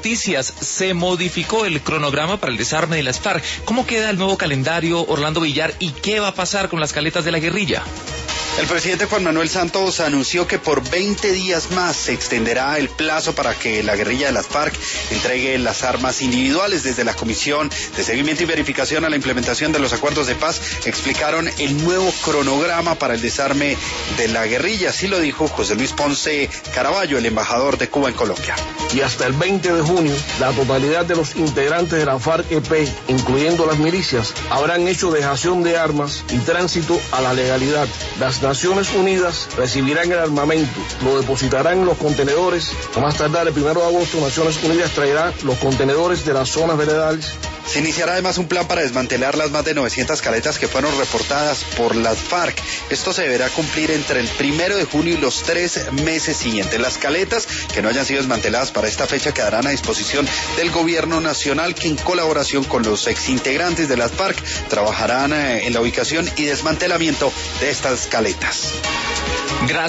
noticias. Se modificó el cronograma para el desarme de las FARC. ¿Cómo queda el nuevo calendario, Orlando Villar, y qué va a pasar con las caletas de la guerrilla? El presidente Juan Manuel Santos anunció que por 20 días más se extenderá el plazo para que la guerrilla de las FARC entregue las armas individuales. Desde la Comisión de Seguimiento y Verificación a la Implementación de los Acuerdos de Paz explicaron el nuevo cronograma para el desarme de la guerrilla. Así lo dijo José Luis Ponce Caraballo, el embajador de Cuba en Colombia. Y hasta el 20 de junio, la totalidad de los integrantes de la FARC-EP, incluyendo las milicias, habrán hecho dejación de armas y tránsito a la legalidad. Las Naciones Unidas recibirán el armamento, lo depositarán en los contenedores. A más tardar el 1 de agosto, Naciones Unidas traerá los contenedores de las zonas veredales. Se iniciará además un plan para desmantelar las más de 900 caletas que fueron reportadas por las FARC. Esto se deberá cumplir entre el 1 de junio y los 3 meses siguientes. Las caletas que no hayan sido desmanteladas para esta fecha quedarán a disposición del gobierno nacional, que en colaboración con los exintegrantes de las FARC trabajarán en la ubicación y desmantelamiento de estas caletas.